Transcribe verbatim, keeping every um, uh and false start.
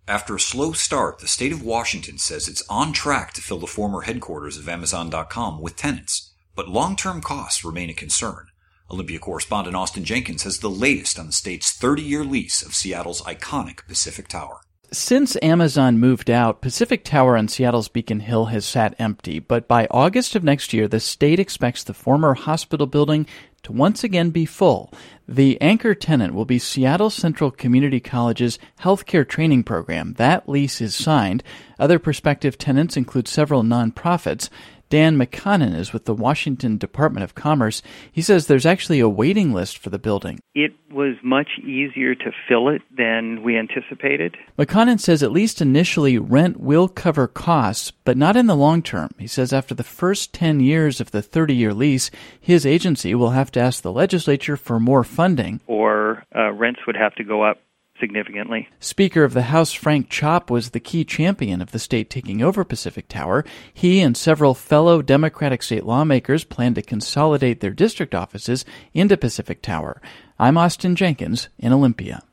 After a slow start, the state of Washington says it's on track to fill the former headquarters of Amazon dot com with tenants, but long-term costs remain a concern. Olympia correspondent Austin Jenkins has the latest on the state's thirty-year lease of Seattle's iconic Pacific Tower. Since Amazon moved out, Pacific Tower on Seattle's Beacon Hill has sat empty, but by August of next year, the state expects the former hospital building to once again be full. The anchor tenant will be Seattle Central Community College's healthcare training program. That lease is signed. Other prospective tenants include several nonprofits. Dan McConnon is with the Washington Department of Commerce. He says there's actually a waiting list for the building. It was much easier to fill it than we anticipated. McConnon says at least initially rent will cover costs, but not in the long term. He says after the first ten years of the thirty-year lease, his agency will have to ask the legislature for more funding. Or uh, rents would have to go up significantly. Speaker of the House Frank Chopp was the key champion of the state taking over Pacific Tower. He and several fellow Democratic state lawmakers plan to consolidate their district offices into Pacific Tower. I'm Austin Jenkins in Olympia.